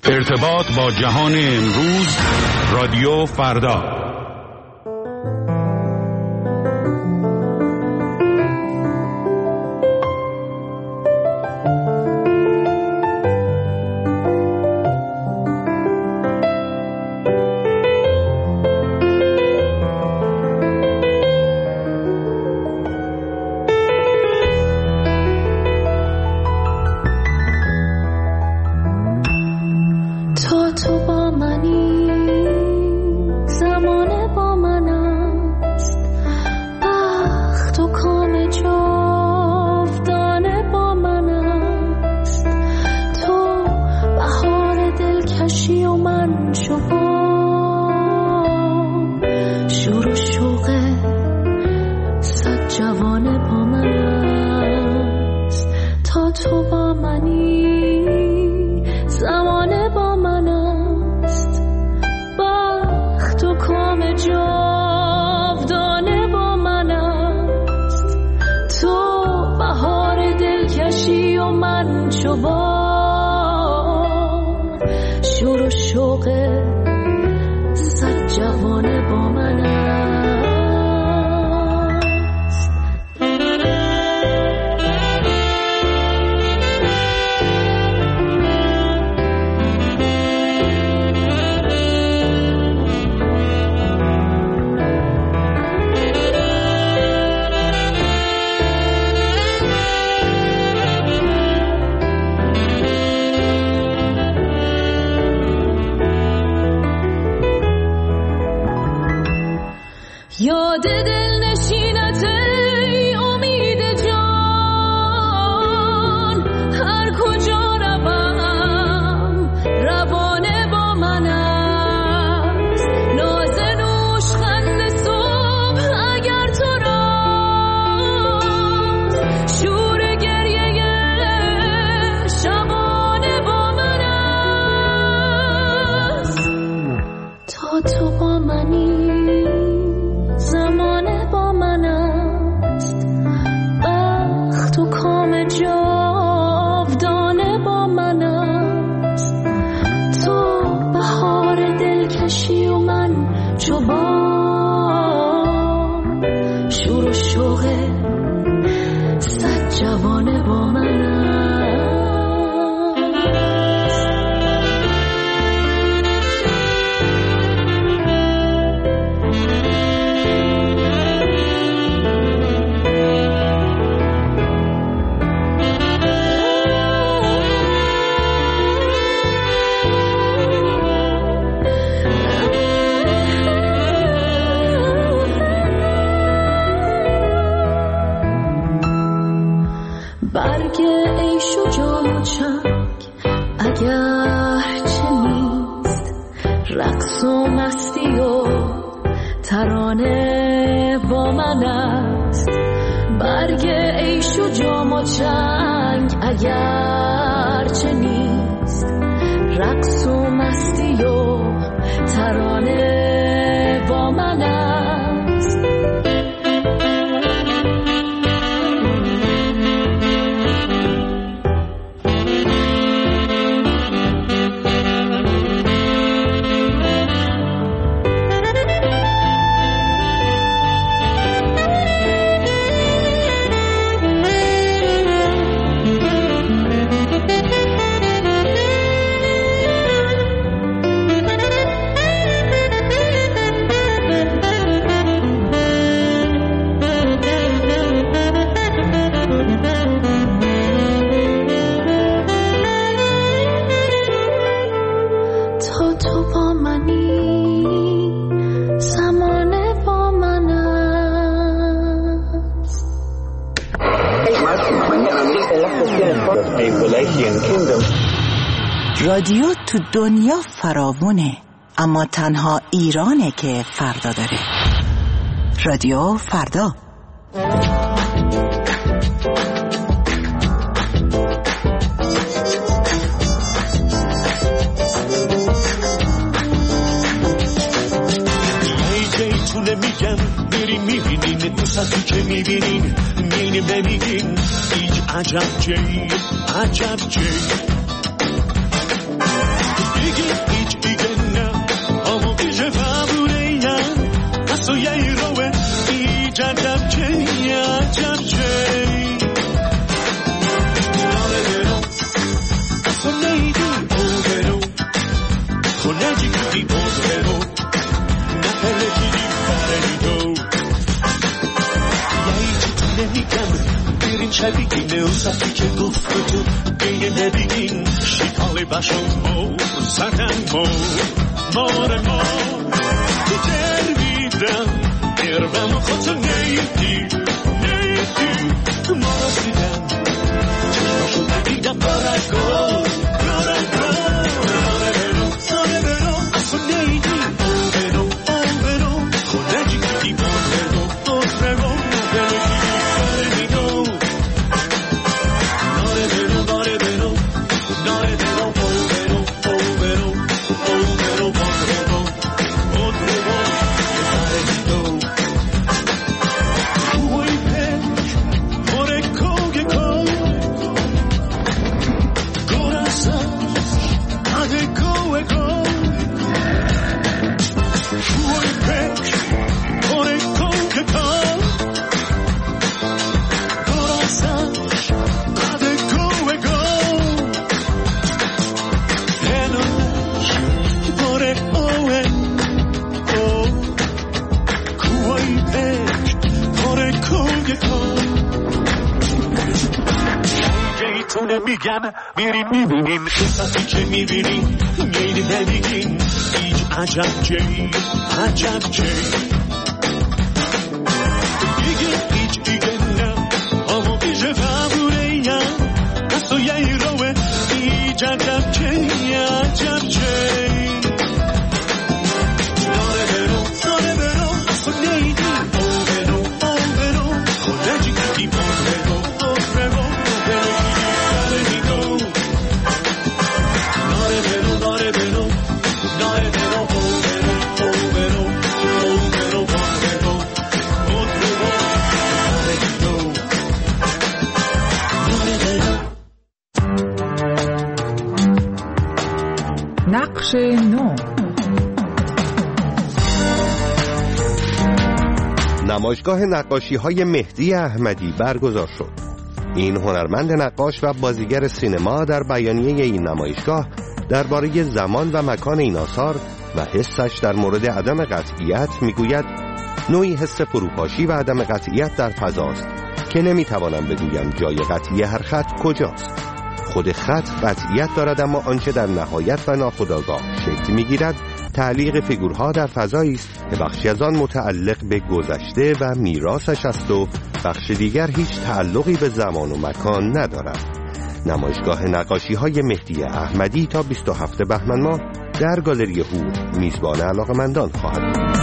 ارتباط با جهان امروز، رادیو فردا. رادیو تو دنیا فراوونه، اما تنها ایرانه که فردا داره. رادیو فردا. زیتونه میگم بریم میبینین، تو سطحی که میبینین مینیم نمیگین هیچ عجب جایی عجب جایی. تبیگینه و صفی که گفت تو بین نبیگین شیطان بشم مو زدن مار تو درویدم گربم خودتو نیدی ما رسیدم چشماشو دیدم بارگل میگم میرین میبینین قصتی که میبینین میرین نمیگین هیچ عجب جی دیگه هیچ دیگه نه اما بیشه فبوره یم دست و یه روه هیچ عجب جی داره برو اصلا نیدی برو خودجی کتی برو نقش نو. نمایشگاه نقاشی‌های مهدی احمدی برگزار شد. این هنرمند نقاش و بازیگر سینما در بیانیه این نمایشگاه درباره زمان و مکان این آثار و حسش در مورد عدم قطعیت میگوید نوعی حس فروپاشی و عدم قطعیت در فضاست که نمیتوانم بگویم جای قطعی هر خط کجاست. خود خط قطعیت دارد، اما آنچه در نهایت و ناخودآگاه شکل میگیرد تعلیق فیگورها در فضایی است که بخشی از آن متعلق به گذشته و میراثش است و بخش دیگر هیچ تعلقی به زمان و مکان ندارد. نمایشگاه نقاشی‌های مهدی احمدی تا 27 بهمن ماه در گالری هور میزبان علاقه‌مندان خواهد بود.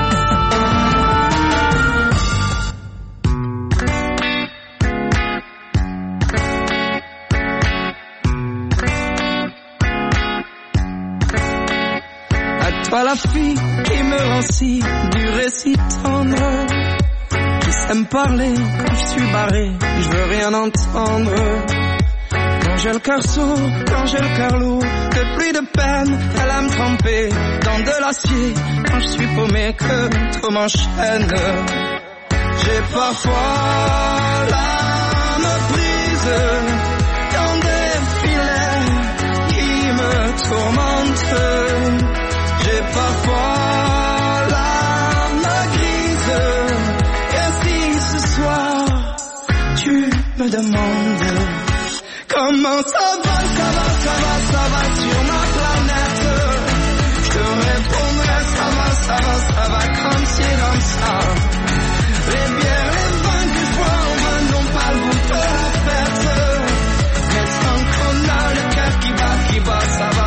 Toi la fille qui me rend si dur et si tendre, qui sait me parler quand je suis barré, je veux rien entendre. Quand j'ai le cœur sourd, quand j'ai le cœur lourd, que plus de peine, elle aime tremper dans de l'acier. Quand je suis paumé, que tout m'enchaîne. J'ai parfois l'âme prise dans des filets qui me tourmentent. J'ai parfois l'âme grise. Et si ce soir tu me demandes comment ça va sur ma planète, je te répondrai ça va comme ci comme ça. Les bières, les vins que je bois en main n'ont pas le goût de la fête, mais sans qu'on a le cœur qui bat, ça va.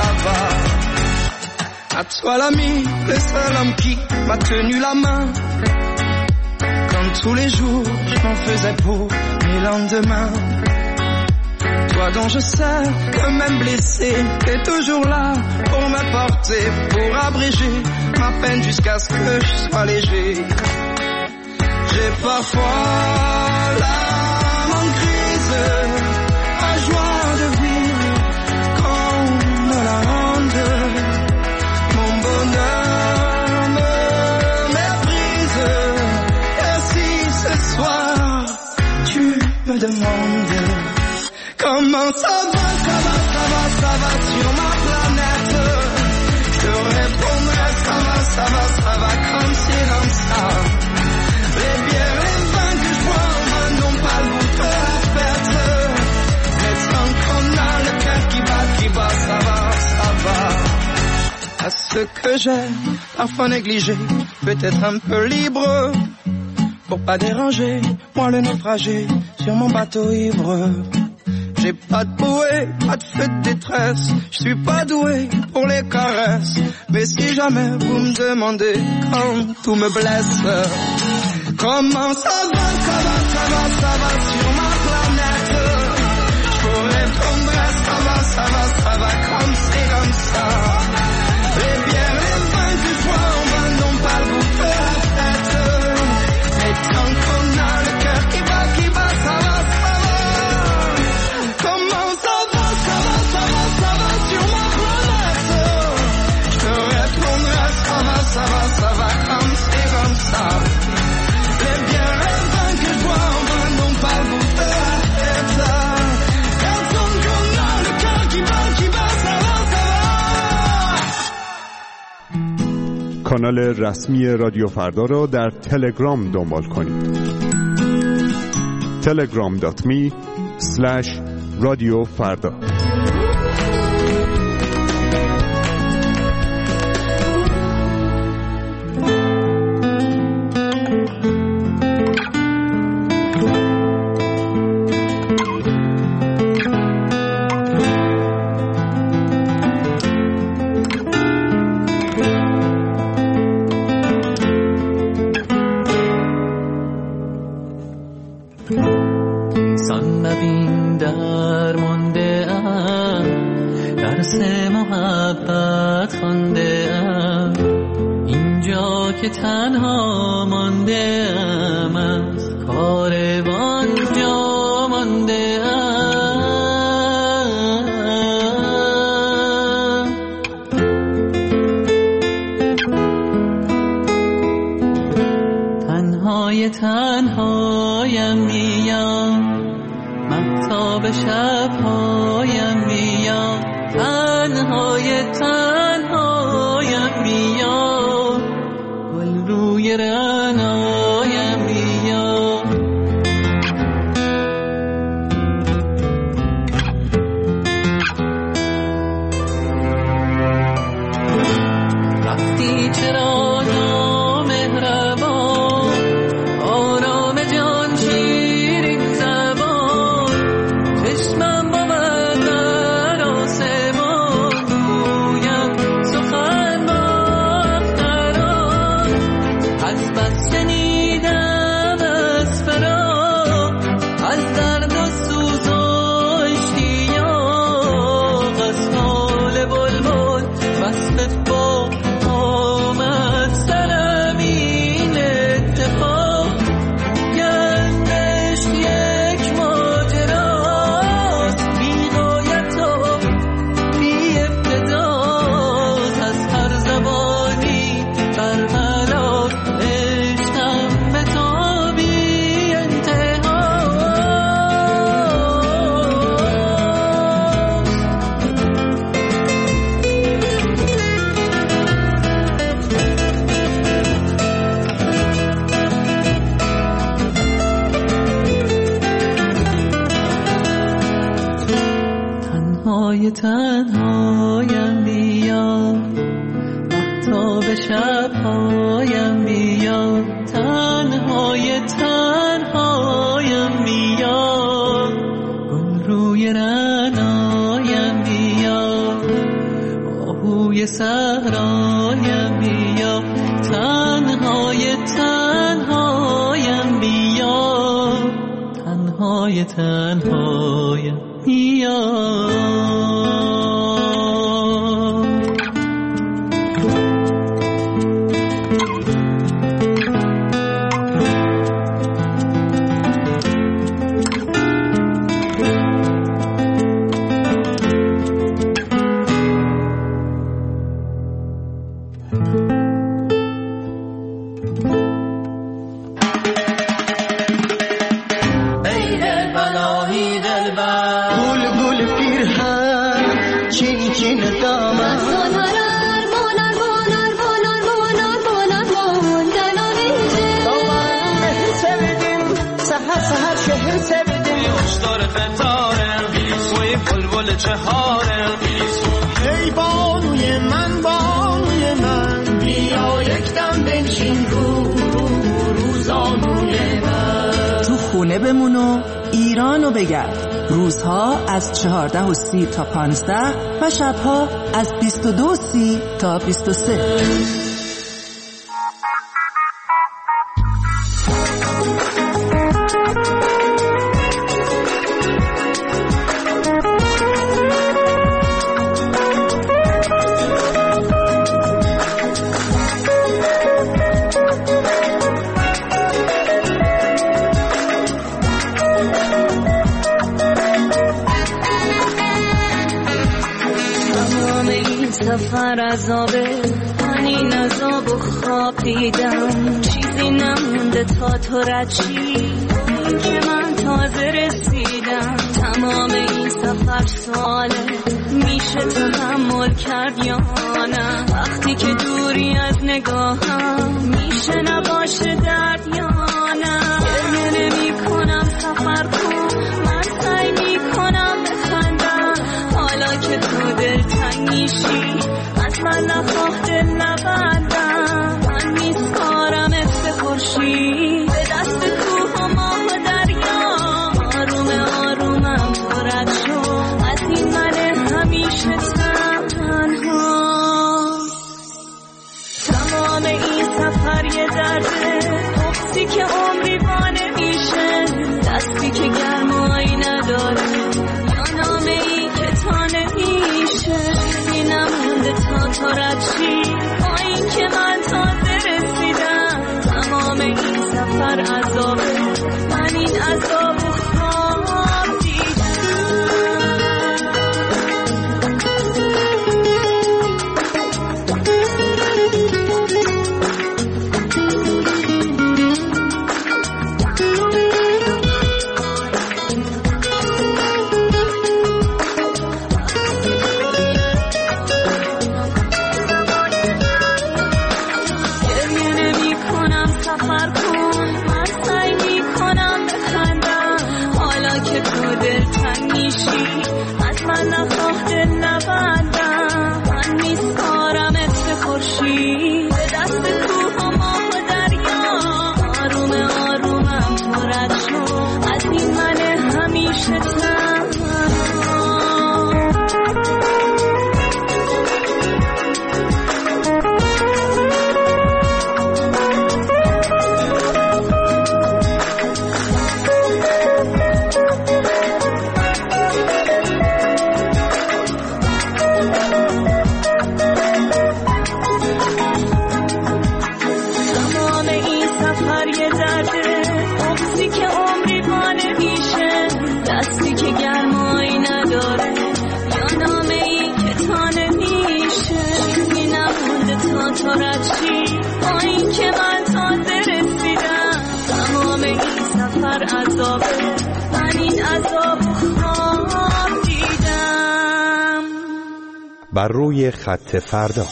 À toi l'ami, le seul homme qui m'a tenu la main, comme tous les jours je m'en faisais pour mes lendemains. Toi dont je sais que même blessé, t'es toujours là pour me porter, pour abréger ma peine jusqu'à ce que je sois léger. J'ai parfois l'âme en crise, la joie de vivre qu'on me la rende. Mon bonheur me méprise. Et si ce soir tu me demandes comment ça va sur ma planète, je te répondrai ça va comme ci comme ça. Les bières, les vins que je bois n'ont pas le goût de ce que j'ai parfois négligé, peut-être un peu libre, pour pas déranger, moi le naufragé sur mon bateau ivre. J'ai pas de bouée, pas de feu de détresse, je suis pas doué pour les caresses, mais si jamais vous me demandez quand tout me blesse, comment ça va, ça va, ça va, ça va sur ma planète, je pourrais répondre à ça va, ça va, ça va comme c'est comme ça. Les bières, les vins que je vois en vain n'ont pas le goût de la fête, mais tant qu'on a le cœur qui bat, ça va, ça va. Comment ça va, ça va, ça va, ça va sur ma planète, je te répondrai ça va, ça va, ça va comme c'est comme ça. Les bières, les vins que je vois en vain n'ont pas le goût de la fête, et tant qu'on a le cœur qui bat, ça va, ça va. کانال رسمی رادیو فردا را در تلگرام دنبال کنید. telegram.me/رادیوفردا. که تنها مانده ام از کاروان جا مانده ام تنهایم میام مهتاب شبهایم میام تنهایم میام گل روی رعنایم میام رفتی چرا نامهربان آرام جان شیرین زبان چشمم با من در آسمان گویم سخن با اختران از بس شنیدم از فراق از درد و سوز و اشتیاق از حال بلبل وصفت با آمد سرم این اتفاق گردشت یک ماجراست بی غایت و بی ابتداست از هر زبانی برملاک عشقم به تا بی تنهایم میام مهتاب شبهایم میام تنهایم میام گل روی رعنایم میام آهوی صحرایم میام تنهایم میام تنهایم میام ای بانوی من بانوی خونه بمون و ایرانو بگرد. روزها از 14:30 تا 15 و شبها از 22:30 تا 23. سفر عذابه، من این عذاب و خواب دیدم، چیزی نمونده تا تو رد شی، که من تازه رسیدم. تمام این سفر ساله، میشه تحمل کرد یا نه؟ وقتی که دوری از نگاهم، میشه نباشه درد یا نه؟ گریه نمی کنم سفر کن، من سعی میکنم بخندم، حالا که تو دلتنگ میشی از من نخواه دل نبندم. من میسپارمت به خورشید، به دست کوه و ماه و دریا، آروم آرومم تو رد شو از این من همیشه تنها. تمام این سفر یه درده، بغضی که عمری وانه میشه، دستی که گرمایی نداره، یا نامه ای که تا نمیشه. چیزی نمونده تا تو رد شی، با این که من تازه رسیدم. تمام این سفر عذابه، من این عذاب و خواب دیدم. از من نخواه دل نبندم، من میسپارمت به خورشید، به دست کوه و ماه و دریا، آروم آرومم تو رد شو از این من همیشه تنها. با این که من تازه رسیدم. تمام این سفر عذابه، من این عذاب خواب دیدم. بر روی خط فردا.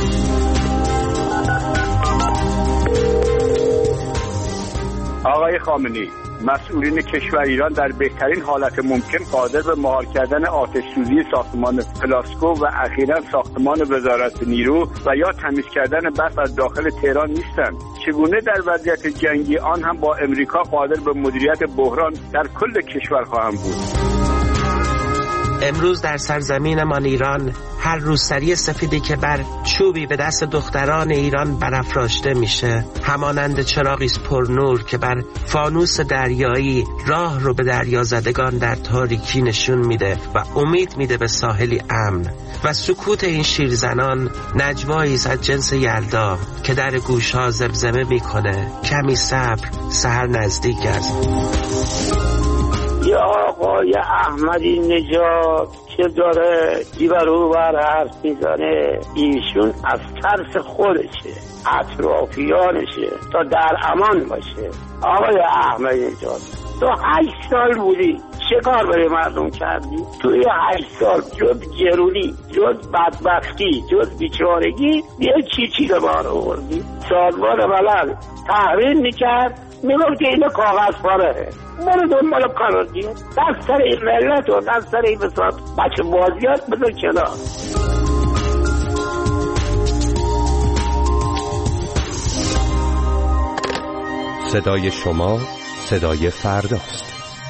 آقای خامنه‌ای، مسئولین کشور ایران در بهترین حالت ممکن قادر به مهار کردن آتش سوزی ساختمان پلاسکو و اخیراً ساختمان وزارت نیرو و یا تمیز کردن برف از داخل تهران نیستند. چگونه در وضعیت جنگی آن هم با امریکا قادر به مدیریت بحران در کل کشور خواهند بود؟ امروز در سرزمینمان ایران هر روسری سفیدی که بر چوبی به دست دختران ایران برافراشته میشه همانند چراغی پرنور که بر فانوس دریایی راه رو به دریا زدگان در تاریکی نشون میده و امید میده به ساحلی امن. و سکوت این شیرزنان نجوایی از جنس یلدا که در گوشها زمزمه میکنه کمی صبر، سحر نزدیک است. یا آقای احمدی نژاد که داره دیبرو بر حرف میزنه، ایشون از ترس خودشه، اطرافیانشه تا در امان باشه. آقای احمدی نژاد تو 8 سال بودی، چه کار برای مردم کردی؟ توی 8 سال جز گرونی، جز بدبختی، جز بیچارگی یه چی به بار آوردی؟ سازمان ملل تحریم میکرد، میگفت که این کاغذ پاره، برو دنبال کار دیگه، دست سر این ملت و دست سر این بساط بچه بازیات بذار کنار. صدای شما، صدای فرداست.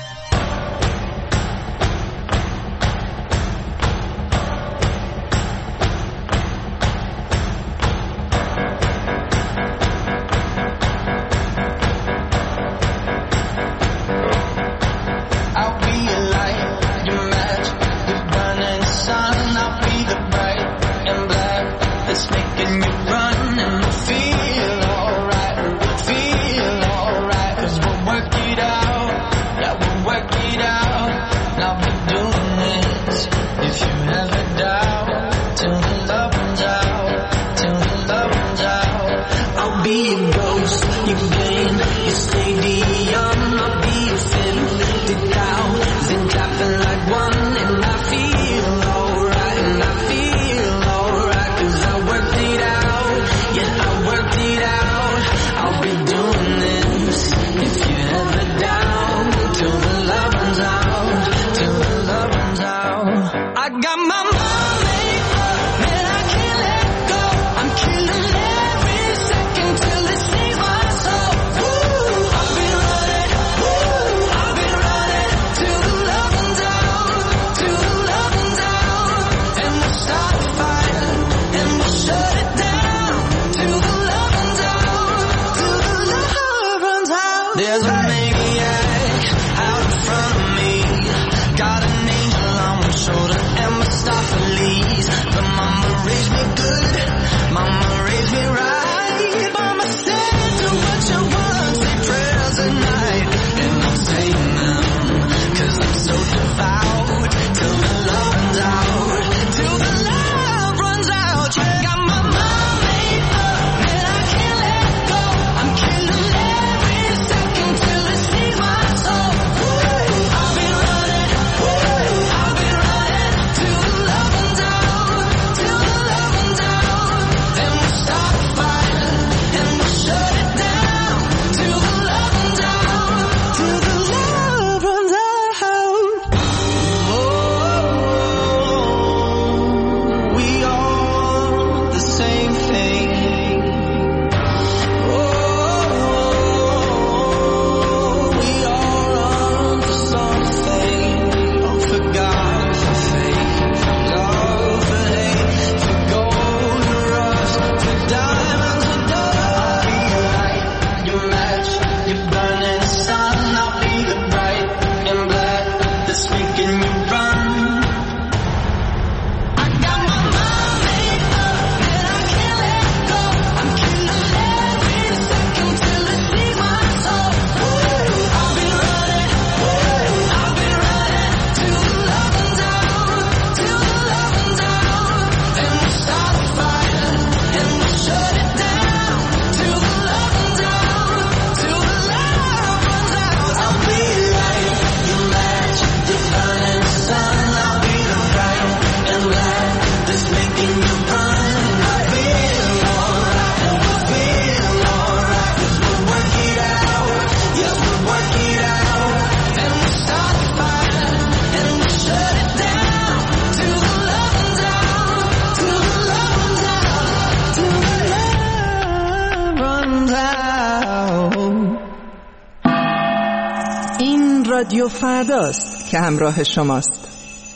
رادیو فرداست که همراه شماست.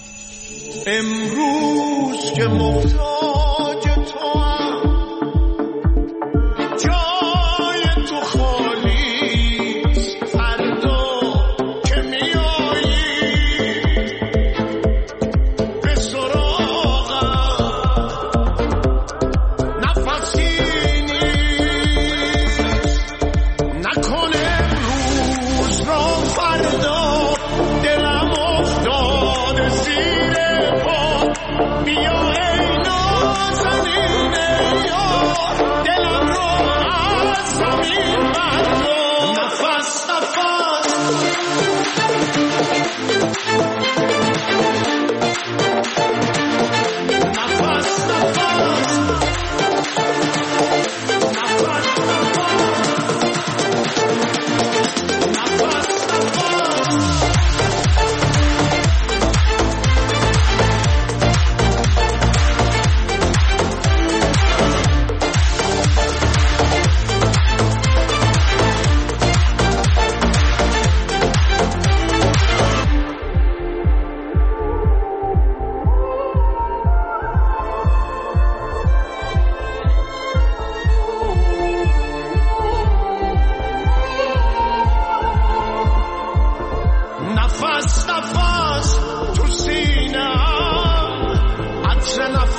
امروز که محتاج تو هم جای تو خالیست، فردا که میایی به سراغم نفسی نیست، نکنه امروز را فردا دلم افتاده زیر پا، بیا ای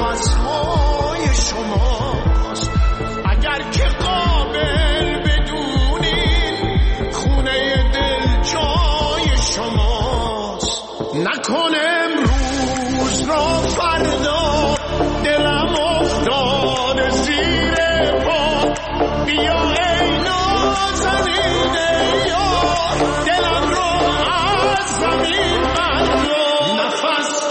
نفسهای شماست. اگر که قابل بدونین خونه دل جای شماست. نکنه امروز را فردا دلم افتاد زیر پا. بیا ای نازنین یار دلم رو از زمین بردار. نفس